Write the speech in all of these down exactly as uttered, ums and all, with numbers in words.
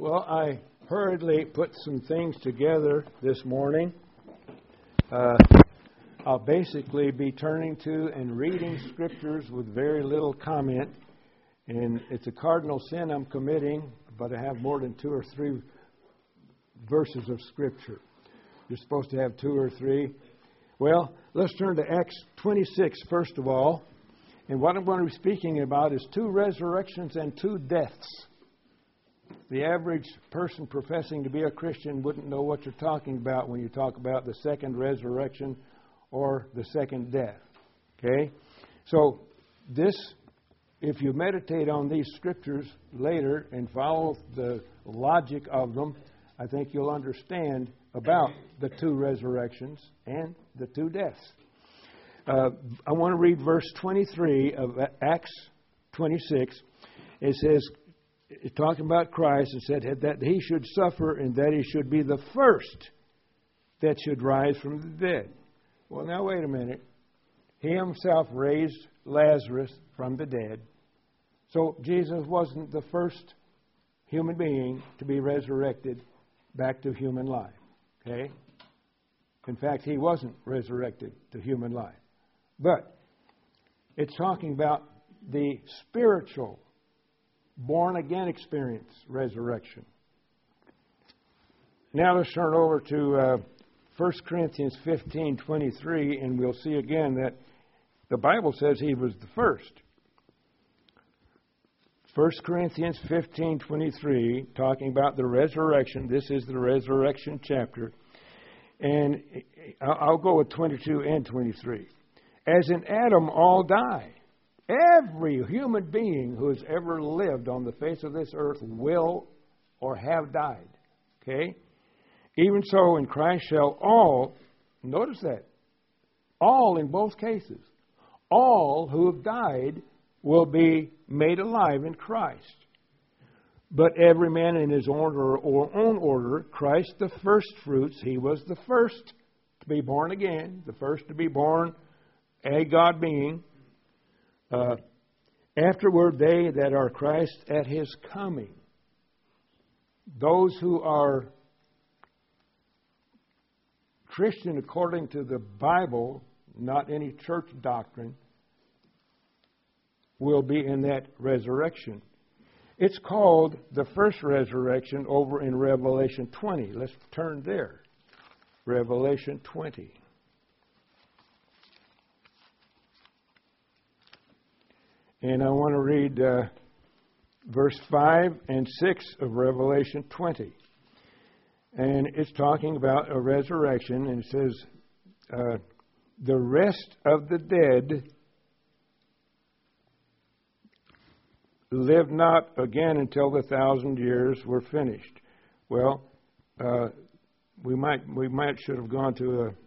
Well, I hurriedly put some things together this morning. Uh, I'll basically be turning to and reading scriptures with very little comment. And it's a cardinal sin I'm committing, but I have more than two or three verses of scripture. You're supposed to have two or three. Well, let's turn to Acts twenty-six first of all. And what I'm going to be speaking about is two resurrections and two deaths. The average person professing to be a Christian wouldn't know what you're talking about when you talk about the second resurrection or the second death. Okay? So this, if you meditate on these scriptures later and follow the logic of them, I think you'll understand about the two resurrections and the two deaths. Uh, I want to read verse twenty-three of Acts twenty-six. It says, it's talking about Christ, and said that he should suffer and that he should be the first that should rise from the dead. Well, now wait a minute. He himself raised Lazarus from the dead. So Jesus wasn't the first human being to be resurrected back to human life. Okay? In fact, he wasn't resurrected to human life. But it's talking about the spiritual born-again experience, resurrection. Now let's turn over to uh, First Corinthians fifteen twenty-three, and we'll see again that the Bible says he was the first. First Corinthians fifteen twenty-three, talking about the resurrection. This is the resurrection chapter. And I'll go with twenty-two and twenty-three. As in Adam all die. Every human being who has ever lived on the face of this earth will or have died. Okay? Even so, in Christ shall all, notice that, all in both cases, all who have died will be made alive in Christ. But every man in his own order, or own order, Christ the first fruits, he was the first to be born again, the first to be born a God being. Uh, afterward, they that are Christ at his coming. Those who are Christian according to the Bible, not any church doctrine, will be in that resurrection. It's called the first resurrection over in Revelation twenty. Let's turn there. Revelation twenty. And I want to read uh, verse five and six of Revelation twenty. And it's talking about a resurrection, and it says, uh, the rest of the dead live not again until the thousand years were finished. Well, uh, we might we might should have gone to a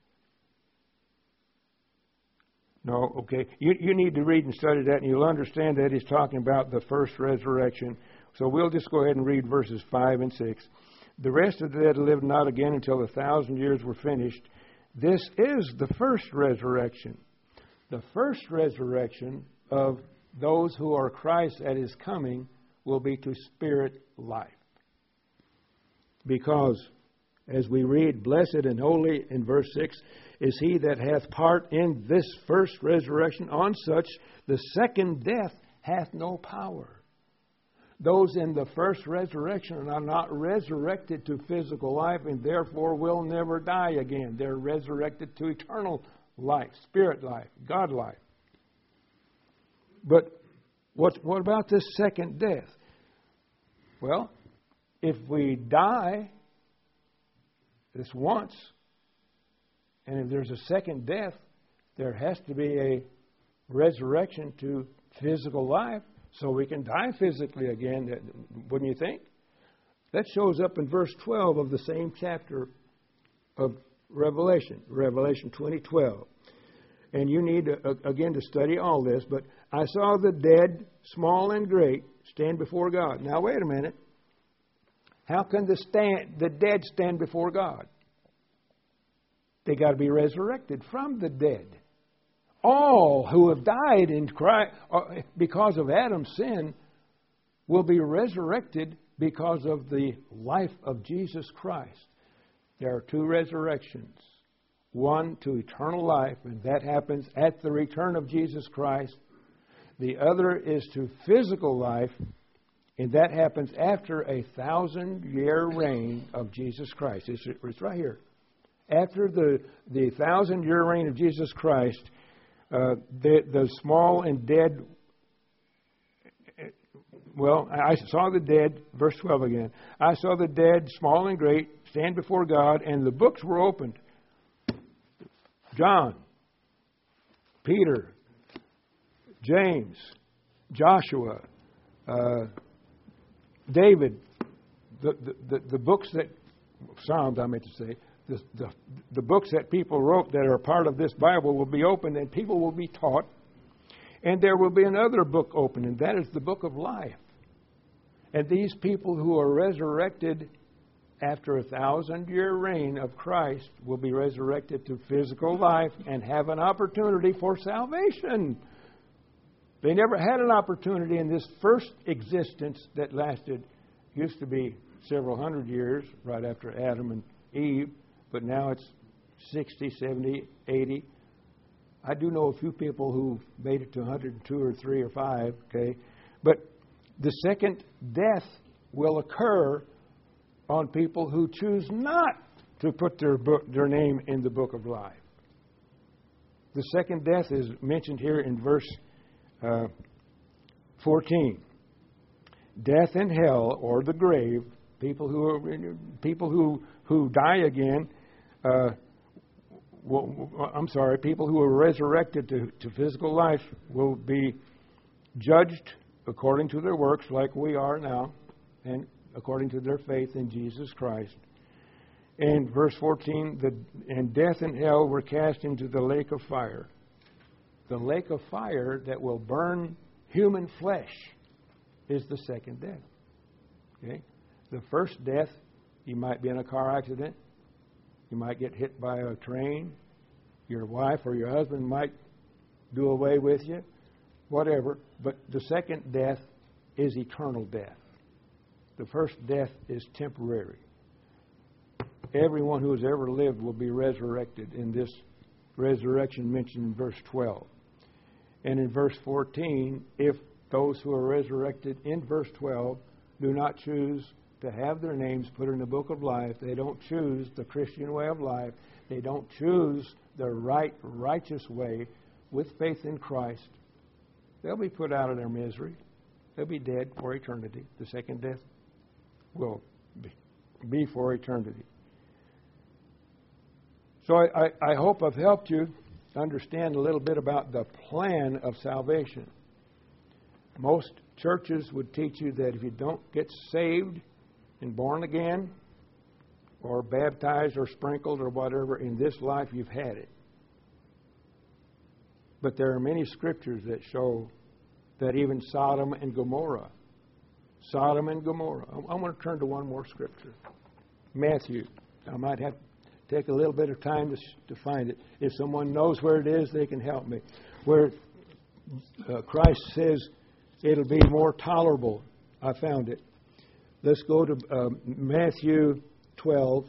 No, okay. You you need to read and study that, and you'll understand that he's talking about the first resurrection. So we'll just go ahead and read verses five and six. The rest of the dead lived not again until the thousand years were finished. This is the first resurrection. The first resurrection of those who are Christ at his coming will be to spirit life. Because, as we read, blessed and holy in verse six, is he that hath part in this first resurrection. On such the second death hath no power. Those in the first resurrection are not resurrected to physical life and therefore will never die again. They're resurrected to eternal life, spirit life, God life. But what, what about this second death? Well, if we die this once, and if there's a second death, there has to be a resurrection to physical life so we can die physically again, wouldn't you think? That shows up in verse twelve of the same chapter of Revelation, Revelation twenty twelve. And you need, to, again, to study all this. But I saw the dead, small and great, stand before God. Now, wait a minute. How can the, stand, the dead stand before God? They got to be resurrected from the dead. All who have died in Christ because of Adam's sin will be resurrected because of the life of Jesus Christ. There are two resurrections. One to eternal life, and that happens at the return of Jesus Christ. The other is to physical life, and that happens after a thousand-year reign of Jesus Christ. It's, it's right here. After the, the thousand-year reign of Jesus Christ, uh, the, the small and dead... Well, I saw the dead, verse twelve again. I saw the dead, small and great, stand before God, and the books were opened. John, Peter, James, Joshua, uh, David, the, the, the books that, Psalms I meant to say, the, the, the books that people wrote that are part of this Bible will be opened and people will be taught. And there will be another book opened, and that is the book of life. And these people who are resurrected after a thousand-year reign of Christ will be resurrected to physical life and have an opportunity for salvation. They never had an opportunity in this first existence that lasted, used to be several hundred years, right after Adam and Eve, but now it's sixty, seventy, eighty. I do know a few people who made it to one hundred two or three or five, okay? But the second death will occur on people who choose not to put their book, their name in the book of life. The second death is mentioned here in verse uh, fourteen. Death and hell, or the grave, people who are, people who who die again. Uh, well, I'm sorry, people who are resurrected to, to physical life will be judged according to their works, like we are now, and according to their faith in Jesus Christ. And verse fourteen, the, and death and hell were cast into the lake of fire. The lake of fire that will burn human flesh is the second death. Okay? The first death, you might be in a car accident. You might get hit by a train. Your wife or your husband might do away with you. Whatever. But the second death is eternal death. The first death is temporary. Everyone who has ever lived will be resurrected in this resurrection mentioned in verse twelve. And in verse fourteen, if those who are resurrected in verse twelve do not choose to have their names put in the book of life, they don't choose the Christian way of life, they don't choose the right, righteous way with faith in Christ, they'll be put out of their misery. They'll be dead for eternity. The second death will be, be for eternity. So I, I, I hope I've helped you understand a little bit about the plan of salvation. Most churches would teach you that if you don't get saved and born again, or baptized or sprinkled or whatever in this life, you've had it. But there are many scriptures that show that even Sodom and Gomorrah, Sodom and Gomorrah. I want to turn to one more scripture. Matthew. I might have to take a little bit of time to, to find it. If someone knows where it is, they can help me. Where uh, Christ says it'll be more tolerable. I found it. Let's go to uh, Matthew twelve,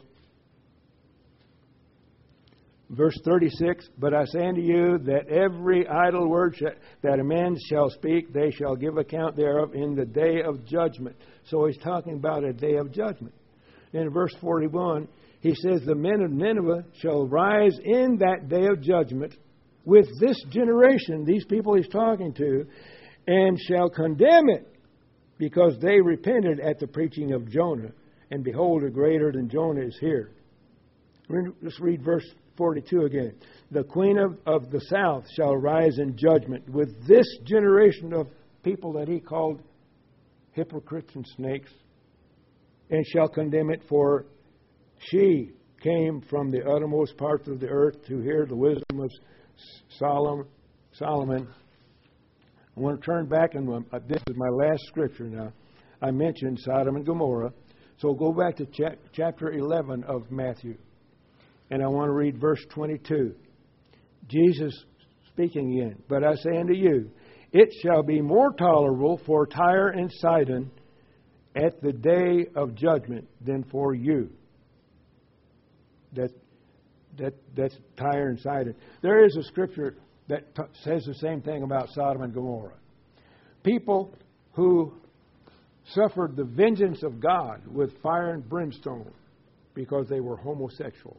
verse thirty-six. But I say unto you that every idle word sh- that a man shall speak, they shall give account thereof in the day of judgment. So he's talking about a day of judgment. In verse forty-one, he says, the men of Nineveh shall rise in that day of judgment with this generation, these people he's talking to, and shall condemn it, because they repented at the preaching of Jonah. And behold, a greater than Jonah is here. Let's read verse forty-two again. The queen of, of the south shall rise in judgment with this generation of people that he called hypocrites and snakes, and shall condemn it, for she came from the uttermost parts of the earth to hear the wisdom of Solomon. Solomon. I want to turn back, and this is my last scripture now. I mentioned Sodom and Gomorrah. So go back to cha- chapter eleven of Matthew. And I want to read verse twenty-two. Jesus speaking again. But I say unto you, it shall be more tolerable for Tyre and Sidon at the day of judgment than for you. That, that, that's Tyre and Sidon. There is a scripture that t- says the same thing about Sodom and Gomorrah. People who suffered the vengeance of God with fire and brimstone because they were homosexual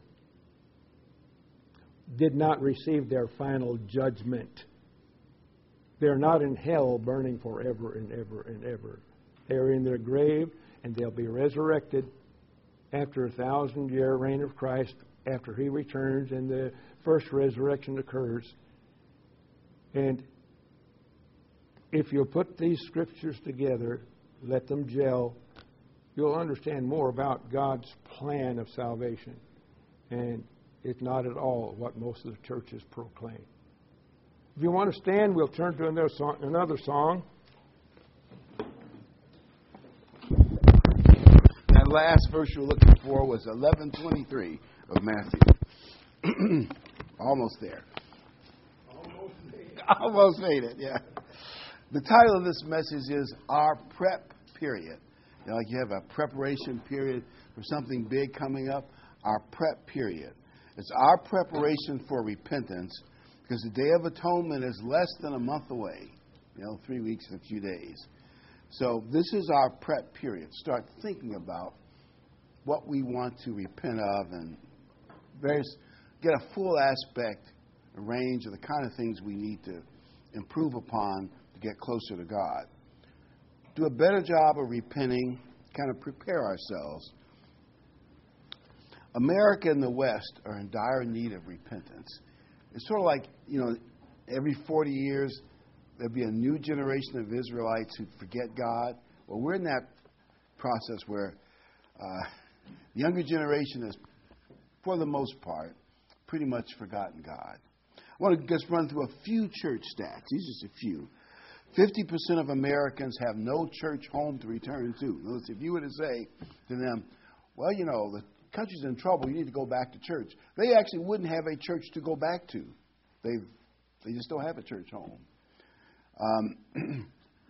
did not receive their final judgment. They're not in hell burning forever and ever and ever. They're in their grave, and they'll be resurrected after a thousand-year reign of Christ, after He returns and the first resurrection occurs. And if you'll put these scriptures together, let them gel, you'll understand more about God's plan of salvation. And it's not at all what most of the churches proclaim. If you want to stand, we'll turn to another song. Another song. That last verse you're looking for was eleven twenty-three of Matthew. Almost there. Almost made it. Almost made it, yeah. The title of this message is Our Prep Period. You know, like you have a preparation period for something big coming up. Our prep period. It's our preparation for repentance, because the Day of Atonement is less than a month away. You know, three weeks and a few days. So this is our prep period. Start thinking about what we want to repent of and various, get a full aspect, a range of the kind of things we need to improve upon to get closer to God. Do a better job of repenting, kind of prepare ourselves. America and the West are in dire need of repentance. It's sort of like, you know, every forty years there'll be a new generation of Israelites who forget God. Well, we're in that process where uh, the younger generation has, for the most part, pretty much forgotten God. I want to just run through a few church stats. These are just a few. fifty percent of Americans have no church home to return to. In other words, if you were to say to them, well, you know, the country's in trouble, you need to go back to church, they actually wouldn't have a church to go back to. They they just don't have a church home. Um,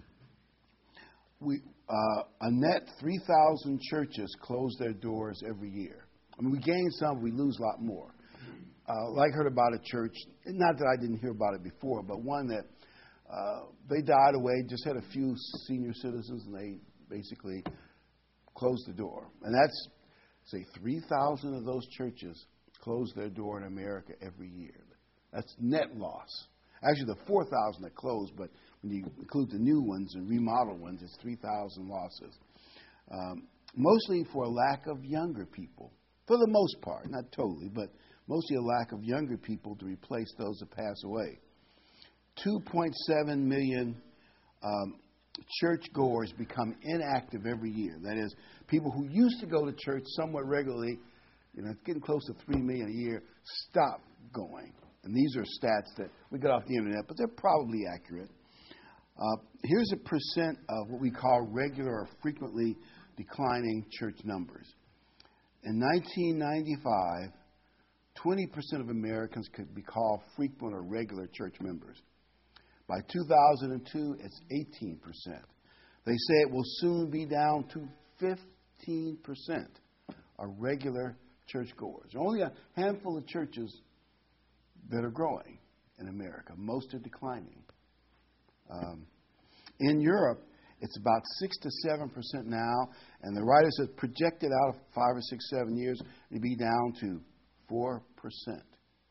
we uh, a net three thousand churches close their doors every year. I mean, we gain some, we lose a lot more. Uh, like I heard about a church, not that I didn't hear about it before, but one that uh, they died away, just had a few senior citizens, and they basically closed the door. And that's, say, three thousand of those churches close their door in America every year. That's net loss. Actually, the four thousand that close, but when you include the new ones and remodel ones, it's three thousand losses. Um, mostly for a lack of younger people, for the most part, not totally, but mostly a lack of younger people to replace those that pass away. two point seven million um, churchgoers become inactive every year. That is, people who used to go to church somewhat regularly, you know, it's getting close to three million a year, stop going. And these are stats that we got off the internet, but they're probably accurate. Uh, here's a percent of what we call regular or frequently declining church numbers. In nineteen ninety-five, twenty percent of Americans could be called frequent or regular church members. By two thousand two, it's eighteen percent. They say it will soon be down to fifteen percent are regular churchgoers. Only a handful of churches that are growing in America. Most are declining. Um, in Europe, it's about six to seven percent now, and the writers have projected out five or six, seven years to be down to four percent.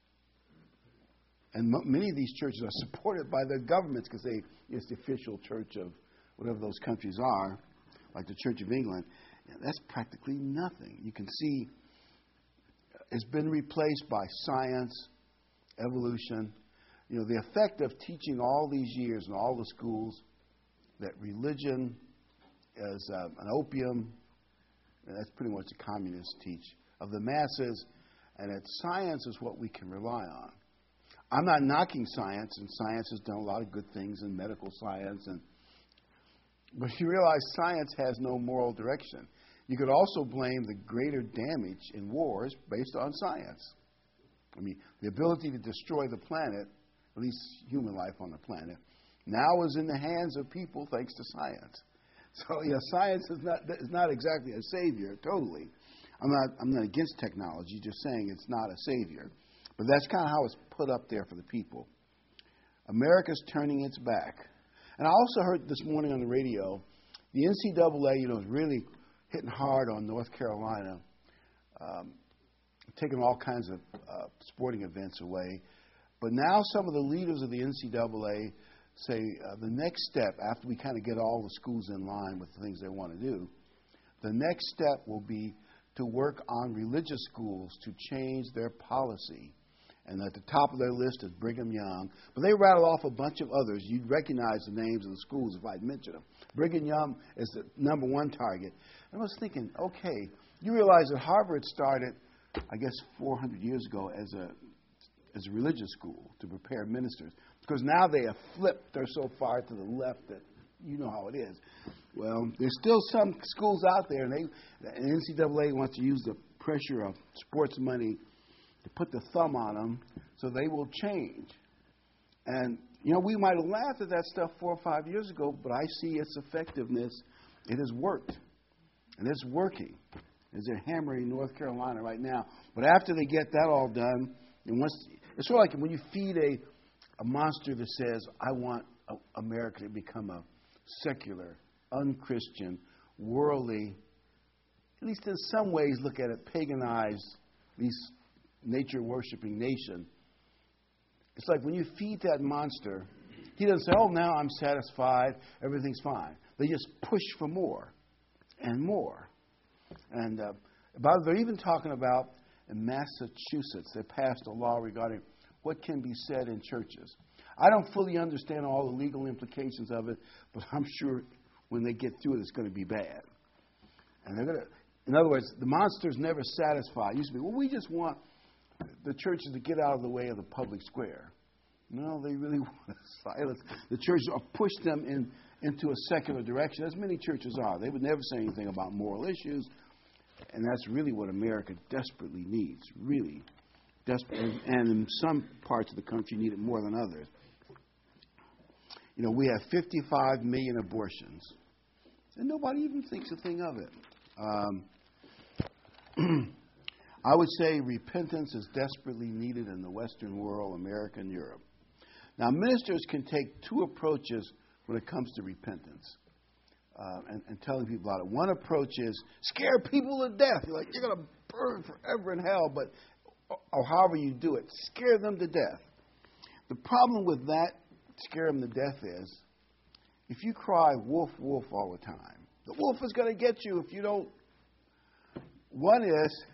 And m- many of these churches are supported by their governments because they it's the official church of whatever those countries are, like the Church of England. And that's practically nothing. You can see it's been replaced by science, evolution. You know, the effect of teaching all these years in all the schools that religion is uh, an opium, and that's pretty much the communists teach, of the masses, and that science is what we can rely on. I'm not knocking science, and science has done a lot of good things in medical science, and but you realize science has no moral direction. You could also blame the greater damage in wars based on science. I mean, the ability to destroy the planet, at least human life on the planet, now is in the hands of people thanks to science. So yeah, science is not is not exactly a savior. Totally, I'm not I'm not against technology. Just saying it's not a savior. But that's kind of how it's put up there for the people. America's turning its back. And I also heard this morning on the radio, the N C double A, you know, is really hitting hard on North Carolina, um, taking all kinds of uh, sporting events away. But now some of the leaders of the N C double A say uh, the next step, after we kind of get all the schools in line with the things they want to do, the next step will be to work on religious schools to change their policy. And at the top of their list is Brigham Young. But they rattle off a bunch of others. You'd recognize the names of the schools if I'd mention them. Brigham Young is the number one target. And I was thinking, okay, you realize that Harvard started, I guess, four hundred years ago as a as a religious school to prepare ministers. Because now they have flipped. They're so far to the left that you know how it is. Well, there's still some schools out there, and they, the N C double A wants to use the pressure of sports money to put the thumb on them so they will change. And, you know, we might have laughed at that stuff four or five years ago, but I see its effectiveness. It has worked. And it's working. As they're hammering North Carolina right now. But after they get that all done, and once it's sort of like when you feed a, a monster that says, I want a, America to become a secular, unchristian, worldly, at least in some ways look at it, paganized, these nature-worshiping nation. It's like when you feed that monster, he doesn't say, oh, now I'm satisfied, everything's fine. They just push for more and more. And uh, about, they're even talking about in Massachusetts, they passed a law regarding what can be said in churches. I don't fully understand all the legal implications of it, but I'm sure when they get through it, it's going to be bad. And they're going to, in other words, the monster's never satisfied. It used to be, well, we just want the churches to get out of the way of the public square. No, they really want to silence the churches or push them in into a secular direction, as many churches are. They would never say anything about moral issues, and that's really what America desperately needs, really. Desperately, and in some parts of the country need it more than others. You know, we have fifty-five million abortions, and nobody even thinks a thing of it. Um, I would say repentance is desperately needed in the Western world, America and Europe. Now, ministers can take two approaches when it comes to repentance uh, and, and telling people about it. One approach is scare people to death. You're like, you're going to burn forever in hell, but or however you do it, scare them to death. The problem with that, scare them to death, is if you cry wolf, wolf all the time, the wolf is going to get you if you don't. One is,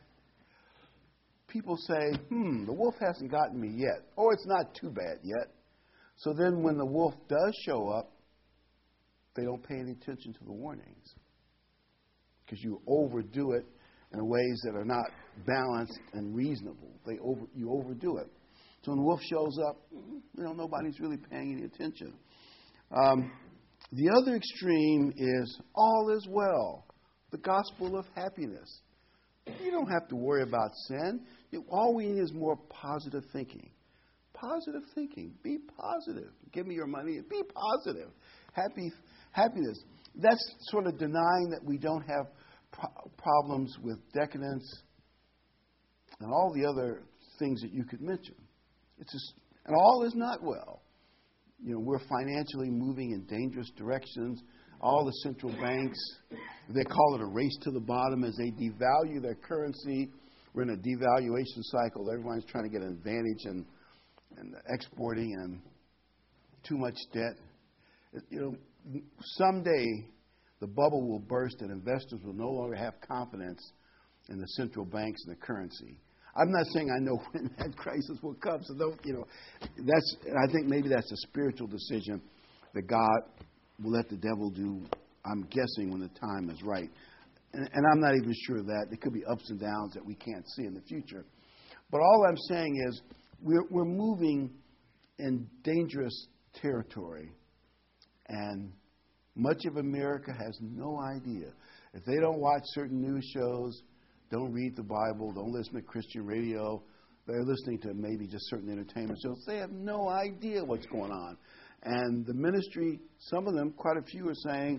people say, hmm, the wolf hasn't gotten me yet. Or it's not too bad yet. So then when the wolf does show up, they don't pay any attention to the warnings. Because you overdo it in ways that are not balanced and reasonable. They over, you overdo it. So when the wolf shows up, you know, nobody's really paying any attention. Um, the other extreme is all is well. The gospel of happiness. You don't have to worry about sin. All we need is more positive thinking. Positive thinking. Be positive. Give me your money. Be positive. Happy, happiness. That's sort of denying that we don't have pro- problems with decadence and all the other things that you could mention. It's just, and all is not well. You know, we're financially moving in dangerous directions. All the central banks, they call it a race to the bottom as they devalue their currency. We're in a devaluation cycle. Everyone's trying to get an advantage in, in exporting and too much debt. You know, someday the bubble will burst and investors will no longer have confidence in the central banks and the currency. I'm not saying I know when that crisis will come, so don't, you know, that's, I think maybe that's a spiritual decision that God will let the devil do, I'm guessing, when the time is right. And, and I'm not even sure of that. There could be ups and downs that we can't see in the future. But all I'm saying is we're, we're moving in dangerous territory, and much of America has no idea. If they don't watch certain news shows, don't read the Bible, don't listen to Christian radio, they're listening to maybe just certain entertainment shows, they have no idea what's going on. And the ministry, some of them, quite a few, are saying,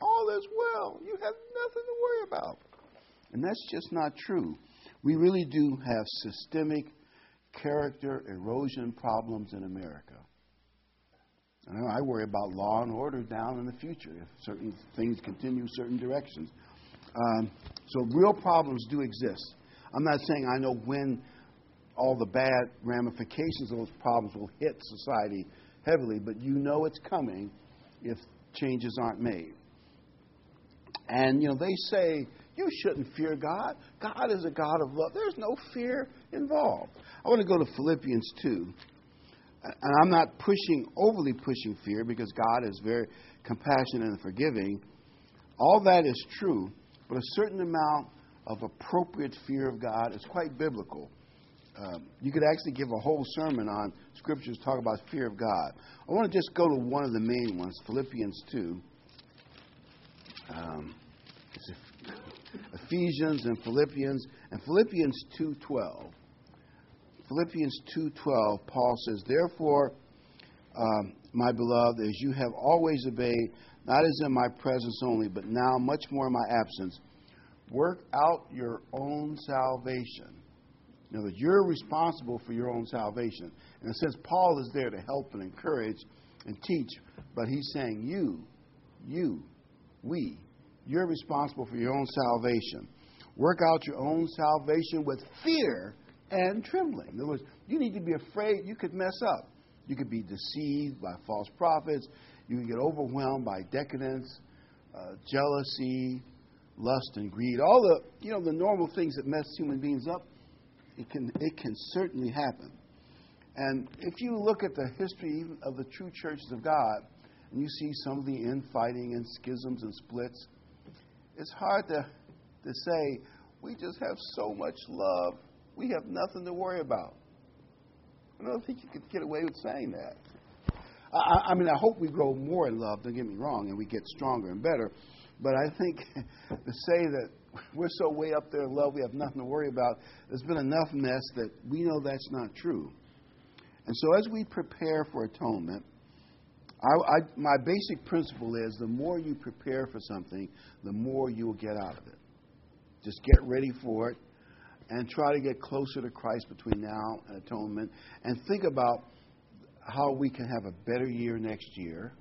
all is well. You have nothing to worry about. And that's just not true. We really do have systemic character erosion problems in America. I know I worry about law and order down in the future if certain things continue certain directions. Um, so real problems do exist. I'm not saying I know when all the bad ramifications of those problems will hit society heavily, but you know it's coming if changes aren't made. And, you know, they say, you shouldn't fear God. God is a God of love. There's no fear involved. I want to go to Philippians two. And I'm not pushing, overly pushing fear, because God is very compassionate and forgiving. All that is true, but a certain amount of appropriate fear of God is quite biblical. Um, you could actually give a whole sermon on scriptures talk about fear of God. I want to just go to one of the main ones, Philippians two. Um, it's Ephesians and Philippians, and Philippians two twelve. Philippians two twelve, Paul says, therefore, um, my beloved, as you have always obeyed, not as in my presence only, but now much more in my absence, work out your own salvation. In other words, you're responsible for your own salvation. In a sense, Paul is there to help and encourage and teach, but he's saying you, you, we, you're responsible for your own salvation. Work out your own salvation with fear and trembling. In other words, you need to be afraid you could mess up. You could be deceived by false prophets. You can get overwhelmed by decadence, uh, jealousy, lust, and greed. All the, you know, the normal things that mess human beings up. It can it can certainly happen. And if you look at the history of the true churches of God, and you see some of the infighting and schisms and splits, it's hard to to say, we just have so much love, we have nothing to worry about. I don't think you could get away with saying that. I, I mean, I hope we grow more in love, don't get me wrong, and we get stronger and better. But I think to say that we're so way up there in love, we have nothing to worry about, there's been enough mess that we know that's not true. And so as we prepare for atonement, I, I, my basic principle is the more you prepare for something, the more you will get out of it. Just get ready for it and try to get closer to Christ between now and atonement, and think about how we can have a better year next year,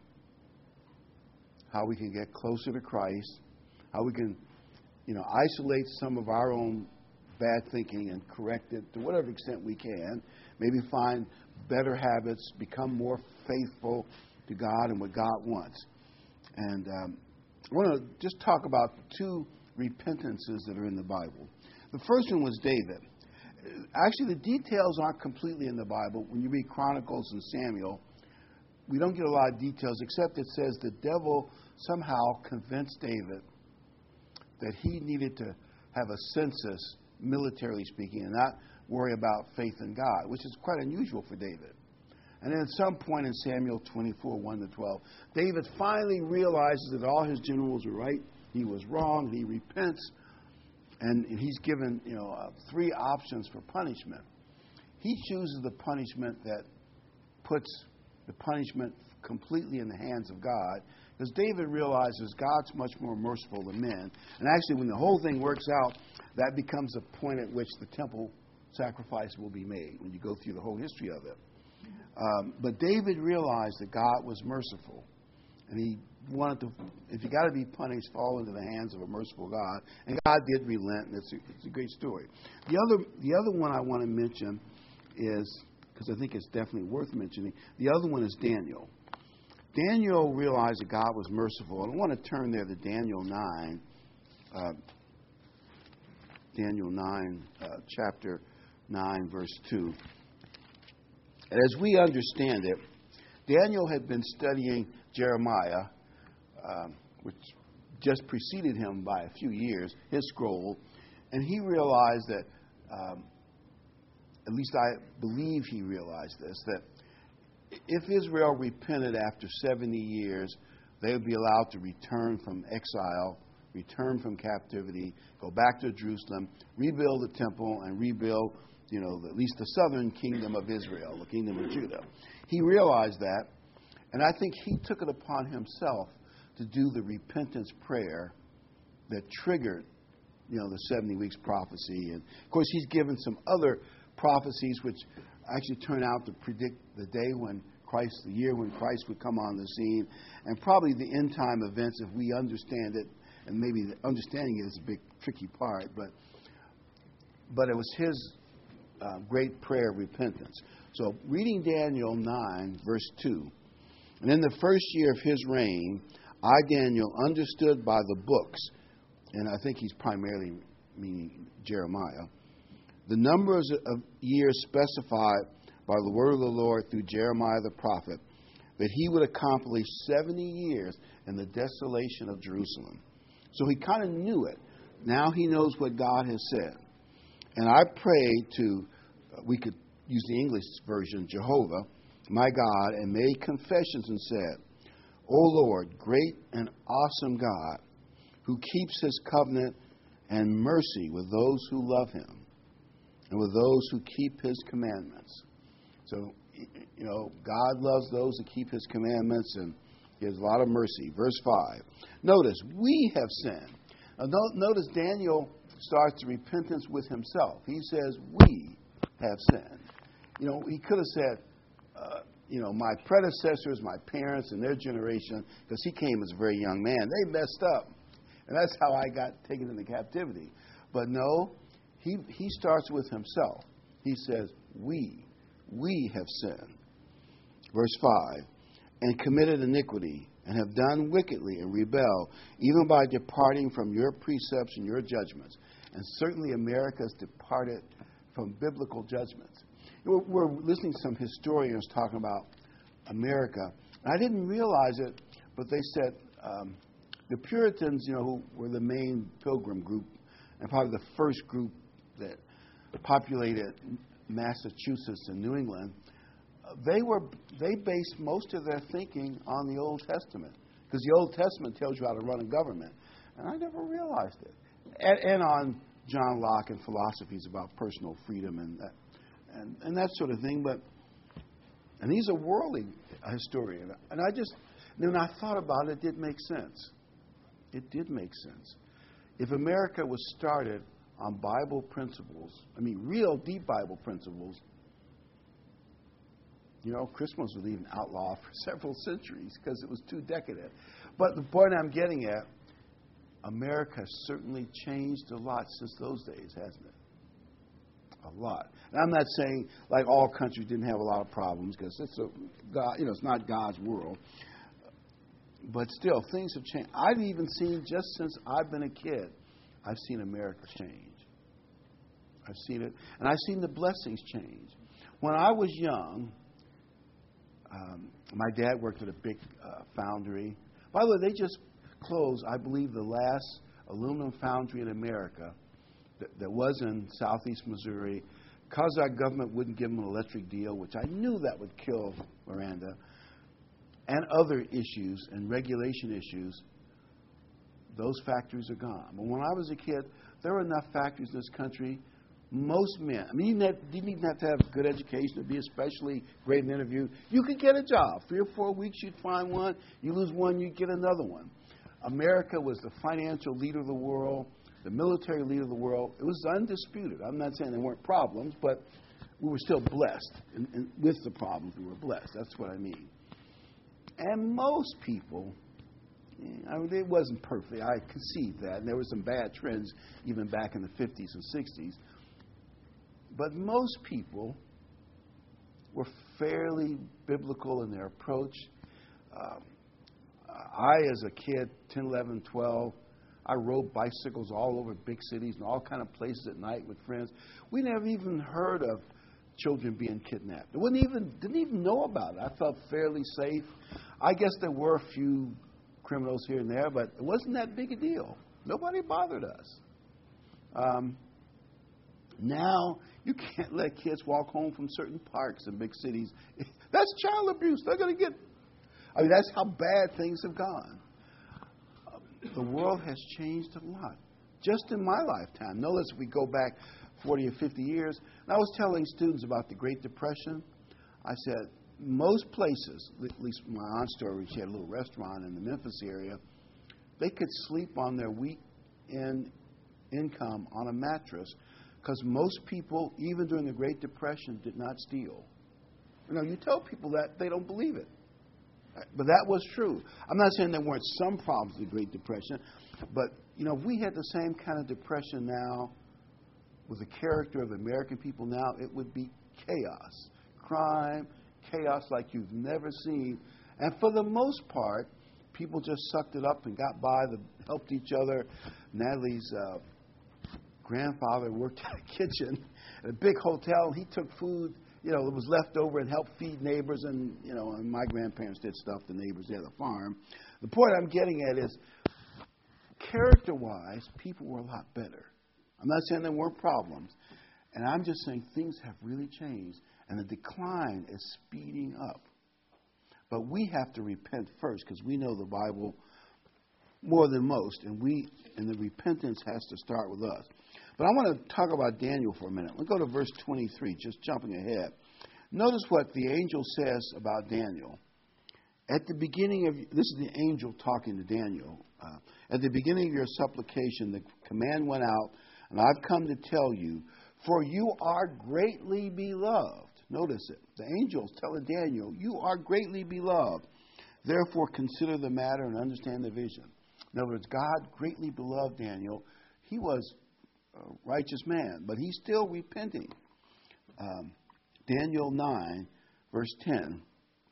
how we can get closer to Christ, how we can, you know, isolate some of our own bad thinking and correct it to whatever extent we can, maybe find better habits, become more faithful to God and what God wants. And um, I want to just talk about two repentances that are in the Bible. The first one was David. Actually, the details aren't completely in the Bible. When you read Chronicles and Samuel, we don't get a lot of details, except it says the devil somehow convinced David that he needed to have a census, militarily speaking, and not worry about faith in God, which is quite unusual for David. And then at some point in Samuel twenty-four, one to twelve, David finally realizes that all his generals were right, he was wrong, and he repents, and he's given, you know, uh, three options for punishment. He chooses the punishment that puts the punishment completely in the hands of God, because David realizes God's much more merciful than men. And actually, when the whole thing works out, that becomes a point at which the temple sacrifice will be made, when you go through the whole history of it. Um, but David realized that God was merciful, and he wanted to, if you got to be punished, fall into the hands of a merciful God. And God did relent, and it's a, it's a great story. The other, the other one I want to mention is, because I think it's definitely worth mentioning, the other one is Daniel. Daniel realized that God was merciful. And I want to turn there to Daniel nine. Uh, Daniel nine, uh, chapter nine, verse two. And as we understand it, Daniel had been studying Jeremiah, um, which just preceded him by a few years, his scroll, and he realized that, um, at least I believe he realized this, that if Israel repented after seventy years, they would be allowed to return from exile, return from captivity, go back to Jerusalem, rebuild the temple, and rebuild, you know, at least the southern kingdom of Israel, the kingdom of Judah. He realized that, and I think he took it upon himself to to do the repentance prayer that triggered, you know, the seventy weeks prophecy. And of course, he's given some other prophecies which actually turn out to predict the day when Christ, the year when Christ would come on the scene, and probably the end time events if we understand it. And maybe the understanding it is a big tricky part, but but it was his uh, great prayer of repentance. So reading Daniel nine, verse two, and in the first year of his reign, I, Daniel, understood by the books, and I think he's primarily meaning Jeremiah, the numbers of years specified by the word of the Lord through Jeremiah the prophet, that he would accomplish seventy years in the desolation of Jerusalem. So he kind of knew it. Now he knows what God has said. And I prayed to, uh, we could use the English version, Jehovah, my God, and made confessions and said, O Lord, great and awesome God, who keeps his covenant and mercy with those who love him and with those who keep his commandments. So, you know, God loves those who keep his commandments, and he has a lot of mercy. Verse five. Notice, we have sinned. Now, notice Daniel starts the repentance with himself. He says, we have sinned. You know, he could have said, uh, you know, my predecessors, my parents, and their generation, because he came as a very young man, they messed up. And that's how I got taken into captivity. But no, he, he starts with himself. He says, we, we have sinned. Verse five, and committed iniquity, and have done wickedly, and rebelled, even by departing from your precepts and your judgments. And certainly America has departed from biblical judgments. We're, we're listening to some historians talking about America. And I didn't realize it, but they said um, the Puritans, you know, who were the main pilgrim group, and probably the first group that populated Massachusetts and New England, they were they based most of their thinking on the Old Testament, because the Old Testament tells you how to run a government, and I never realized it. And, and on John Locke and philosophies about personal freedom and that, and and that sort of thing. But and he's a worldly historian, and I just when I thought about it, it did make sense. It did make sense. If America was started on Bible principles, I mean real deep Bible principles, you know, Christmas was even outlawed for several centuries because it was too decadent. But the point I'm getting at, America has certainly changed a lot since those days, hasn't it? A lot. And I'm not saying like all countries didn't have a lot of problems, because it's a God, you know, it's not God's world. But still, things have changed. I've even seen, just since I've been a kid, I've seen America change. I've seen it, and I've seen the blessings change. When I was young, Um, my dad worked at a big uh, foundry. By the way, they just closed, I believe, the last aluminum foundry in America that, that was in southeast Missouri, because our government wouldn't give them an electric deal, which I knew that would kill Miranda, and other issues and regulation issues. Those factories are gone. But when I was a kid, there were enough factories in this country. Most men, I mean, you didn't even have to have good education to be especially great in an interview. You could get a job. Three or four weeks, you'd find one. You lose one, you'd get another one. America was the financial leader of the world, the military leader of the world. It was undisputed. I'm not saying there weren't problems, but we were still blessed. And, and with the problems, we were blessed. That's what I mean. And most people, I mean, it wasn't perfect. I concede that. And there were some bad trends even back in the fifties and sixties. But most people were fairly biblical in their approach. Um, I, as a kid, ten, eleven, twelve, I rode bicycles all over big cities and all kind of places at night with friends. We never even heard of children being kidnapped. I wouldn't even, didn't even know about it. I felt fairly safe. I guess there were a few criminals here and there, but it wasn't that big a deal. Nobody bothered us. Um, now, you can't let kids walk home from certain parks in big cities. That's child abuse. They're going to get... I mean, that's how bad things have gone. Uh, the world has changed a lot, just in my lifetime. Notice if we go back forty or fifty years. And I was telling students about the Great Depression. I said, most places, at least my aunt's story, she had a little restaurant in the Memphis area, they could sleep on their weekend income on a mattress because most people, even during the Great Depression, did not steal. You know, you tell people that, they don't believe it. But that was true. I'm not saying there weren't some problems with the Great Depression, but, you know, if we had the same kind of depression now with the character of the American people now, it would be chaos. Crime, chaos like you've never seen. And for the most part, people just sucked it up and got by, the, helped each other. Natalie's uh, grandfather worked in a kitchen at a big hotel. He took food, you know, that was left over and helped feed neighbors. And, you know, and my grandparents did stuff to neighbors. They had a farm. The point I'm getting at is, character-wise, people were a lot better. I'm not saying there weren't problems. And I'm just saying things have really changed. And the decline is speeding up. But we have to repent first because we know the Bible more than most. And we and the repentance has to start with us. But I want to talk about Daniel for a minute. Let's go to verse twenty-three, just jumping ahead. Notice what the angel says about Daniel. At the beginning of, this is the angel talking to Daniel. Uh, at the beginning of your supplication, the command went out, and I've come to tell you, for you are greatly beloved. Notice it. The angel's telling Daniel, you are greatly beloved. Therefore, consider the matter and understand the vision. In other words, God greatly beloved Daniel. He was a righteous man, but he's still repenting. Um, Daniel nine, verse ten.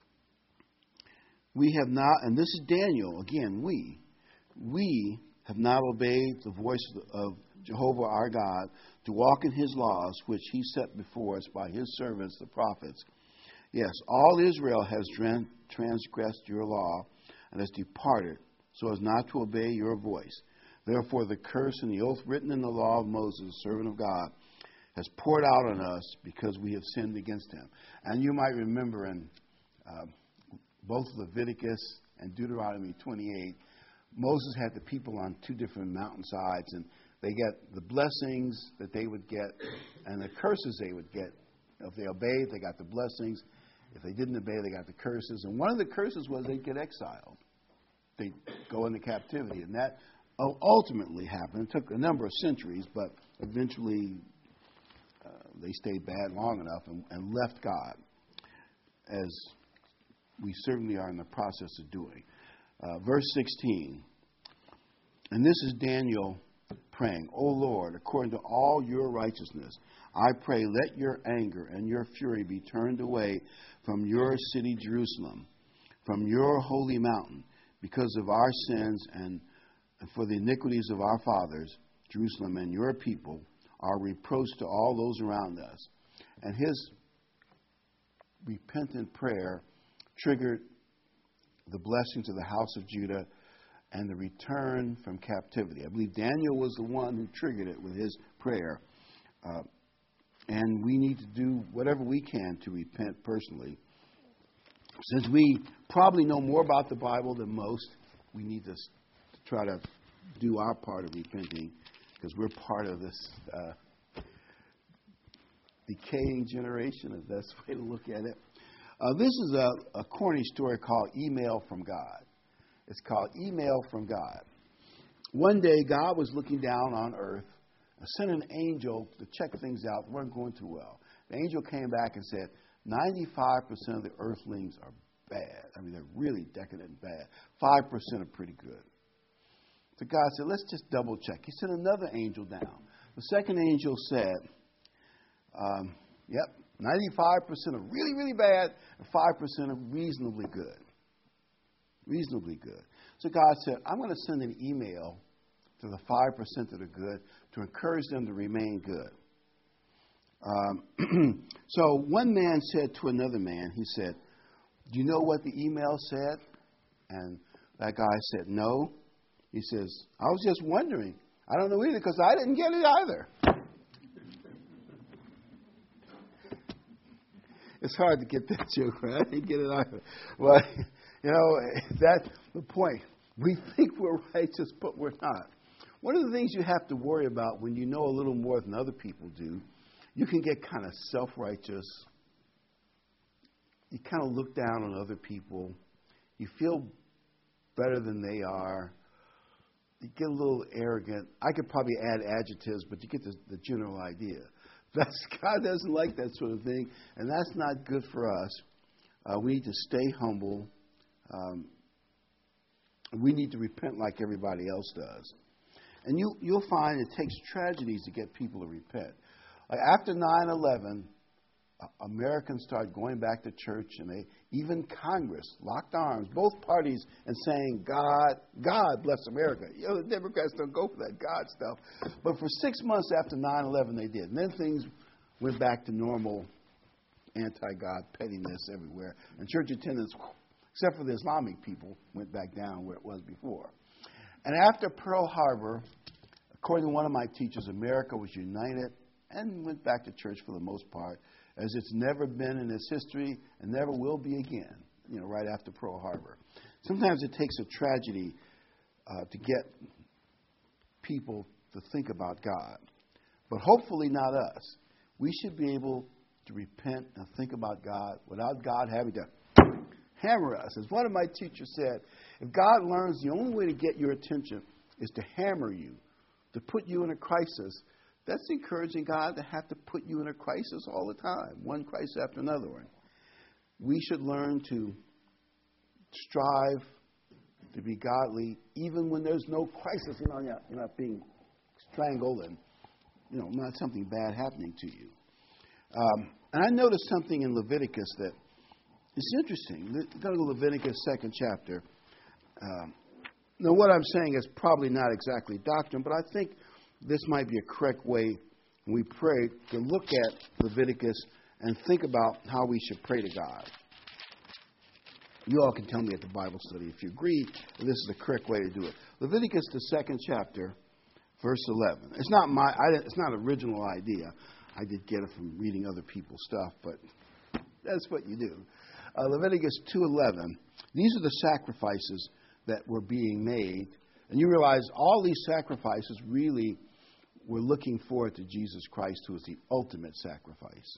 We have not, and this is Daniel, again, we. We have not obeyed the voice of Jehovah our God to walk in his laws, which he set before us by his servants, the prophets. Yes, all Israel has transgressed your law and has departed so as not to obey your voice. Therefore, the curse and the oath written in the law of Moses, servant of God, has poured out on us because we have sinned against him. And you might remember in uh, both Leviticus and Deuteronomy twenty-eight, Moses had the people on two different mountainsides, and they get the blessings that they would get and the curses they would get. If they obeyed, they got the blessings. If they didn't obey, they got the curses. And one of the curses was they'd get exiled. They'd go into captivity. And that ultimately happened. It took a number of centuries, but eventually uh, they stayed bad long enough and, and left God, as we certainly are in the process of doing. Uh, verse sixteen. And this is Daniel praying, O Lord, according to all your righteousness, I pray, let your anger and your fury be turned away from your city, Jerusalem, from your holy mountain, because of our sins and for the iniquities of our fathers, Jerusalem and your people, are reproach to all those around us. And his repentant prayer triggered the blessings of the house of Judah and the return from captivity. I believe Daniel was the one who triggered it with his prayer. Uh, and we need to do whatever we can to repent personally. Since we probably know more about the Bible than most, we need to try to do our part of repenting, because we're part of this uh, decaying generation, is the best way to look at it. Uh, this is a, a corny story called Email from God. It's called Email from God. One day, God was looking down on earth and sent an angel to check things out that weren't going too well. The angel came back and said, ninety-five percent of the earthlings are bad. I mean, they're really decadent and bad. five percent are pretty good. So God said, let's just double check. He sent another angel down. The second angel said, um, yep, ninety-five percent are really, really bad, and five percent are reasonably good. Reasonably good. So God said, I'm going to send an email to the five percent that are good to encourage them to remain good. Um, so one man said to another man, he said, do you know what the email said? And that guy said, no. He says, I was just wondering. I don't know either because I didn't get it either. It's hard to get that joke, right? I didn't get it either. But, you know, that's the point. We think we're righteous, but we're not. One of the things you have to worry about when you know a little more than other people do, you can get kind of self-righteous. You kind of look down on other people. You feel better than they are. you get a little arrogant. I could probably add adjectives, but you get the, the general idea. That's, God doesn't like that sort of thing, and that's not good for us. Uh, we need to stay humble. Um, we need to repent like everybody else does. And you, you'll find it takes tragedies to get people to repent. Like after nine eleven, Americans started going back to church, and they, even Congress locked arms, both parties, and saying, God, God bless America. You know, the Democrats don't go for that God stuff. But for six months after nine eleven, they did. And then things went back to normal anti-God pettiness everywhere. And church attendance, except for the Islamic people, went back down where it was before. And after Pearl Harbor, according to one of my teachers, America was united and went back to church for the most part, as it's never been in its history and never will be again, you know, right after Pearl Harbor. Sometimes it takes a tragedy uh, to get people to think about God. But hopefully not us. We should be able to repent and think about God without God having to hammer us. As one of my teachers said, if God learns the only way to get your attention is to hammer you, to put you in a crisis, that's encouraging God to have to put you in a crisis all the time, one crisis after another one. We should learn to strive to be godly even when there's no crisis. You know, you're not, you're not being strangled and, you know, not something bad happening to you. Um, and I noticed something in Leviticus that is interesting. Go to Leviticus second chapter. Um, now, what I'm saying is probably not exactly doctrine, but I think this might be a correct way when we pray to look at Leviticus and think about how we should pray to God. You all can tell me at the Bible study if you agree that this is the correct way to do it. Leviticus, the second chapter, verse eleven. It's not my. I, it's not an original idea. I did get it from reading other people's stuff, but that's what you do. Uh, Leviticus two eleven. These are the sacrifices that were being made, and you realize all these sacrifices really were looking forward to Jesus Christ, who is the ultimate sacrifice.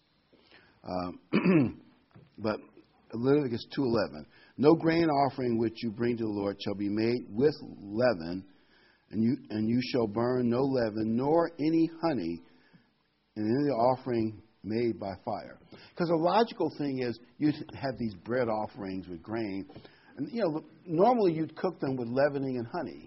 Um, but Leviticus two eleven. No grain offering which you bring to the Lord shall be made with leaven, and you and you shall burn no leaven, nor any honey in any offering made by fire. Because the logical thing is you'd have these bread offerings with grain, and you know normally you'd cook them with leavening and honey.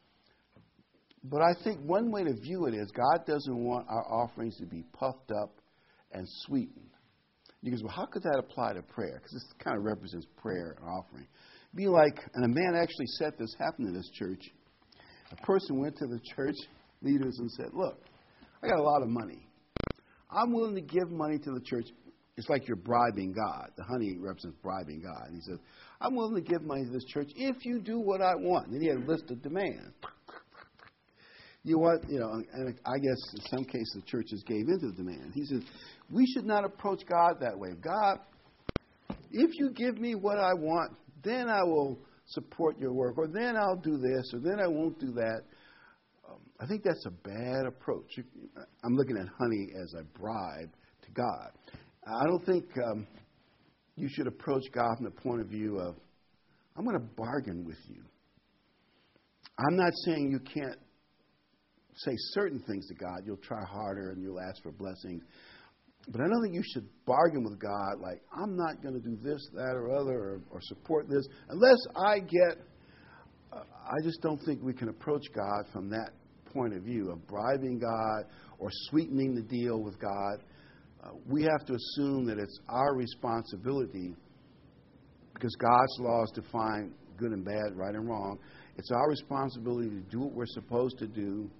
But I think one way to view it is God doesn't want our offerings to be puffed up and sweetened. You go, well, how could that apply to prayer? Because this kind of represents prayer and offering. It'd be like, and a man actually said this happened in this church. A person went to the church leaders and said, look, I got a lot of money. I'm willing to give money to the church. It's like you're bribing God. The honey represents bribing God. And he said, I'm willing to give money to this church if you do what I want. And then he had a list of demands. You want, you know, and I guess in some cases the churches gave into the demand. He says, we should not approach God that way. God, if you give me what I want, then I will support your work, or then I'll do this, or then I won't do that. Um, I think that's a bad approach. I'm looking at honey as a bribe to God. I don't think um, you should approach God from the point of view of, I'm going to bargain with you. I'm not saying you can't say certain things to God. You'll try harder and you'll ask for blessings. But I don't think you should bargain with God like, I'm not going to do this, that, or other, or, or support this, unless I get, uh, I just don't think we can approach God from that point of view of bribing God or sweetening the deal with God. Uh, we have to assume that it's our responsibility, because God's laws define good and bad, right and wrong. It's our responsibility to do what we're supposed to do,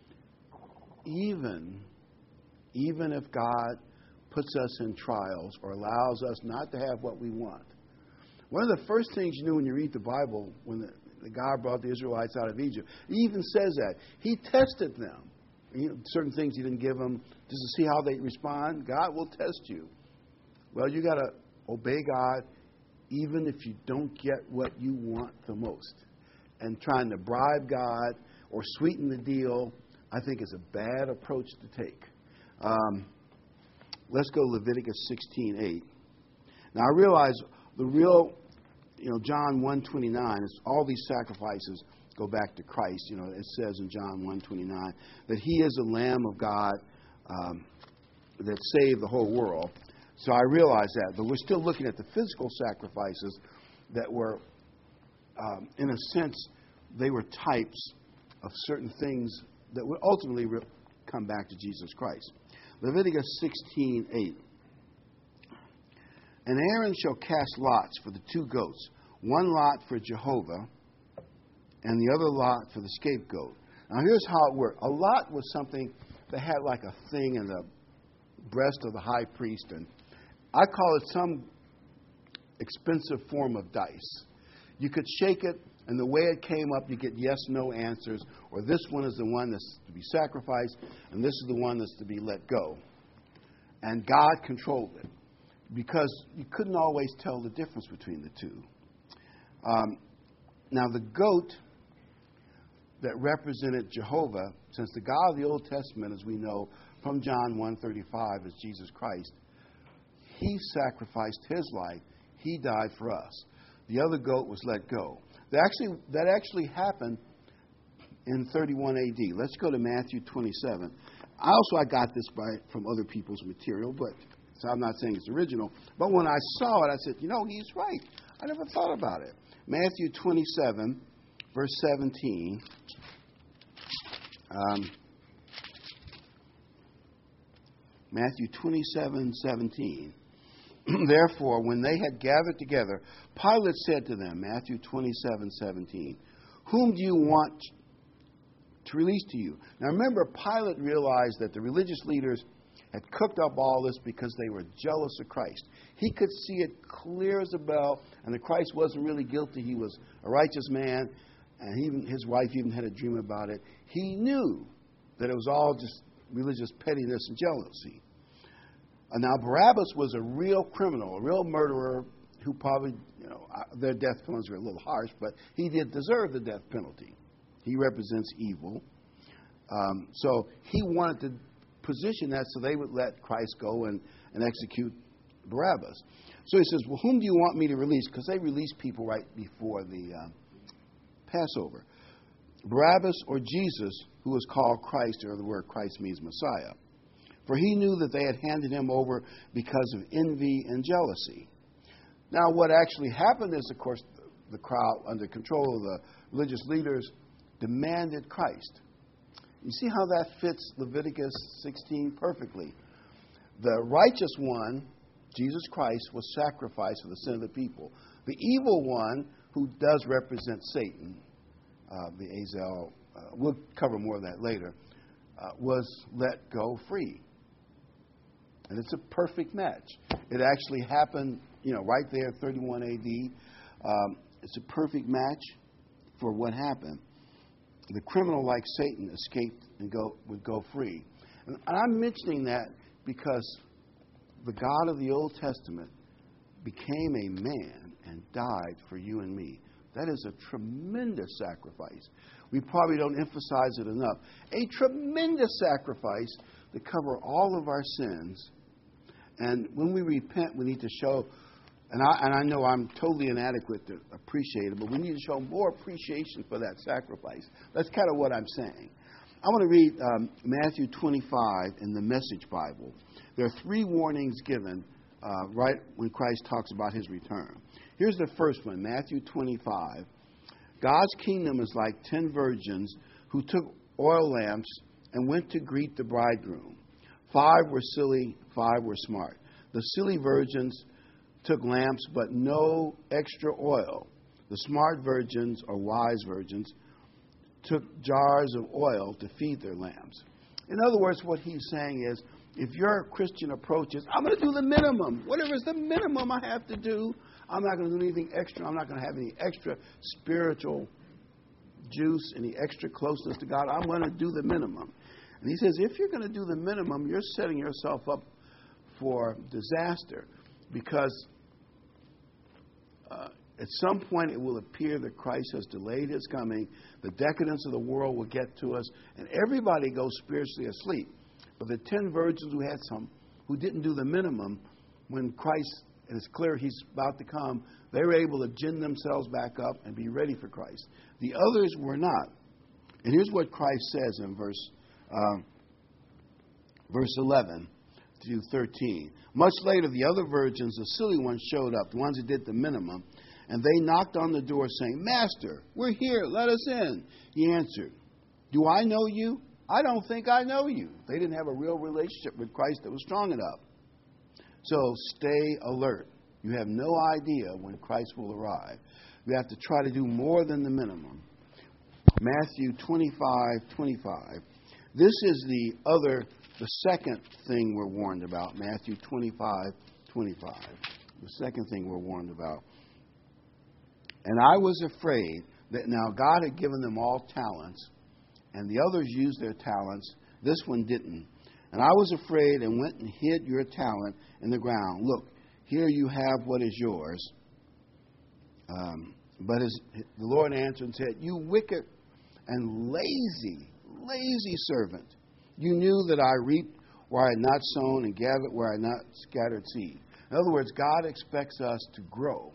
even, even if God puts us in trials or allows us not to have what we want. One of the first things you knew when you read the Bible, when the, the God brought the Israelites out of Egypt, he even says that. He tested them. You know, certain things he didn't give them just to see how they respond. God will test you. Well, you got to obey God even if you don't get what you want the most. And trying to bribe God or sweeten the deal, I think, is a bad approach to take. Um, let's go to Leviticus sixteen eight. Now, I realize the real, you know, John one twenty-nine is all these sacrifices go back to Christ. You know, it says in John one twenty-nine that he is the Lamb of God um, that saved the whole world. So I realize that. But we're still looking at the physical sacrifices that were, um, in a sense, they were types of certain things that would ultimately re- come back to Jesus Christ. Leviticus sixteen eight. And Aaron shall cast lots for the two goats, one lot for Jehovah, and the other lot for the scapegoat. Now here's how it worked. A lot was something that had like a thing in the breast of the high priest, and I call it some expensive form of dice. You could shake it, and the way it came up, you get yes, no answers, or this one is the one that's to be sacrificed, and this is the one that's to be let go. And God controlled it, because you couldn't always tell the difference between the two. Um, now, the goat that represented Jehovah, since the God of the Old Testament, as we know from John one thirty-five, is Jesus Christ, he sacrificed his life. He died for us. The other goat was let go. That actually, that actually happened in thirty-one A D. Let's go to Matthew twenty-seven. I also I got this by from other people's material, but so I'm not saying it's original. But when I saw it, I said, you know, he's right. I never thought about it. Matthew twenty-seven, verse seventeen. Um, Matthew twenty-seven, seventeen. Therefore, when they had gathered together, Pilate said to them, Matthew twenty-seven, seventeen, whom do you want to release to you? Now remember, Pilate realized that the religious leaders had cooked up all this because they were jealous of Christ. He could see it clear as a bell, and that Christ wasn't really guilty. He was a righteous man, and even his wife even had a dream about it. He knew that it was all just religious pettiness and jealousy. Uh, now, Barabbas was a real criminal, a real murderer who probably, you know, uh, their death penalties were a little harsh, but he did deserve the death penalty. He represents evil. Um, so he wanted to position that so they would let Christ go and, and execute Barabbas. So he says, well, whom do you want me to release? Because they released people right before the uh, Passover. Barabbas or Jesus, who was called Christ, or the word Christ means Messiah. For he knew that they had handed him over because of envy and jealousy. Now, what actually happened is, of course, the crowd, under control of the religious leaders, demanded Christ. You see how that fits Leviticus sixteen perfectly. The righteous one, Jesus Christ, was sacrificed for the sin of the people. The evil one, who does represent Satan, uh, the Azazel, uh, we'll cover more of that later, uh, was let go free. And it's a perfect match. It actually happened, you know, right there, thirty-one A D. Um, it's a perfect match for what happened. The criminal, like Satan, escaped and go would go free. And I'm mentioning that because the God of the Old Testament became a man and died for you and me. That is a tremendous sacrifice. We probably don't emphasize it enough. A tremendous sacrifice to cover all of our sins. And when we repent, we need to show, and I, and I know I'm totally inadequate to appreciate it, but we need to show more appreciation for that sacrifice. That's kind of what I'm saying. I want to read um, Matthew twenty-five in the Message Bible. There are three warnings given uh, right when Christ talks about his return. Here's the first one, Matthew twenty-five. God's kingdom is like ten virgins who took oil lamps and went to greet the bridegroom. Five were silly, five were smart. The silly virgins took lamps, but no extra oil. The smart virgins, or wise virgins, took jars of oil to feed their lamps. In other words, what he's saying is, if your Christian approach is, I'm going to do the minimum. Whatever is the minimum I have to do, I'm not going to do anything extra. I'm not going to have any extra spiritual juice, any extra closeness to God. I'm going to do the minimum. And he says, if you're going to do the minimum, you're setting yourself up for disaster, because uh, at some point it will appear that Christ has delayed his coming. The decadence of the world will get to us, and everybody goes spiritually asleep. But the ten virgins who had some, who didn't do the minimum, when Christ and it's clear he's about to come, they were able to gin themselves back up and be ready for Christ. The others were not. And here's what Christ says in verse uh, verse eleven to thirteen. Much later, the other virgins, the silly ones, showed up, the ones who did the minimum, and they knocked on the door saying, Master, we're here, let us in. He answered, do I know you? I don't think I know you. They didn't have a real relationship with Christ that was strong enough. So stay alert. You have no idea when Christ will arrive. We have to try to do more than the minimum. Matthew twenty-five twenty-five. This is the other, the second thing we're warned about. Matthew twenty-five twenty-five. The second thing we're warned about. And I was afraid that now God had given them all talents, and the others used their talents. This one didn't. And I was afraid and went and hid your talent in the ground. Look, here you have what is yours. Um, but his, the Lord answered and said, you wicked and lazy, lazy servant. You knew that I reaped where I had not sown and gathered where I had not scattered seed. In other words, God expects us to grow.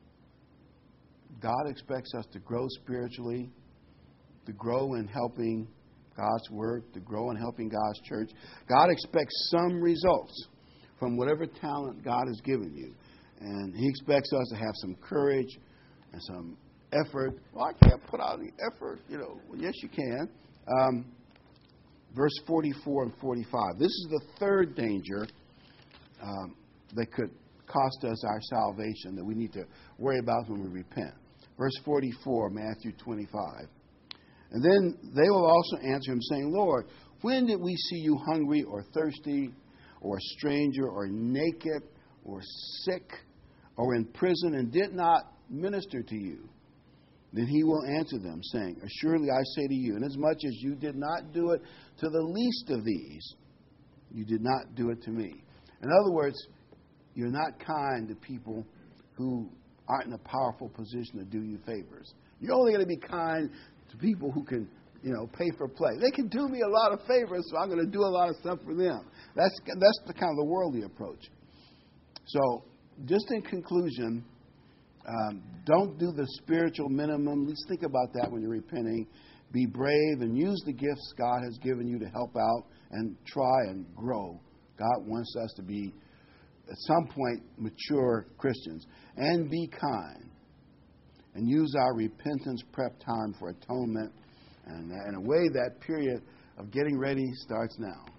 God expects us to grow spiritually, to grow in helping God's work, to grow in helping God's church. God expects some results from whatever talent God has given you. And He expects us to have some courage and some effort. Well, I can't put out any effort. You know, well, yes, you can. Um, verse forty-four and forty-five. This is the third danger um, that could cost us our salvation that we need to worry about when we repent. Verse forty-four, Matthew twenty-five. And then they will also answer him, saying, Lord, when did we see you hungry or thirsty or a stranger or naked or sick or in prison and did not minister to you? Then he will answer them, saying, assuredly I say to you, inasmuch as you did not do it to the least of these, you did not do it to me. In other words, you're not kind to people who aren't in a powerful position to do you favors. You're only going to be kind to people who can, you know, pay for play. They can do me a lot of favors, so I'm going to do a lot of stuff for them. That's that's the kind of the worldly approach. So, just in conclusion, um, don't do the spiritual minimum. Let's think about that when you're repenting. Be brave and use the gifts God has given you to help out and try and grow. God wants us to be, at some point, mature Christians. And be kind. And use our repentance prep time for atonement. And in a way, that period of getting ready starts now.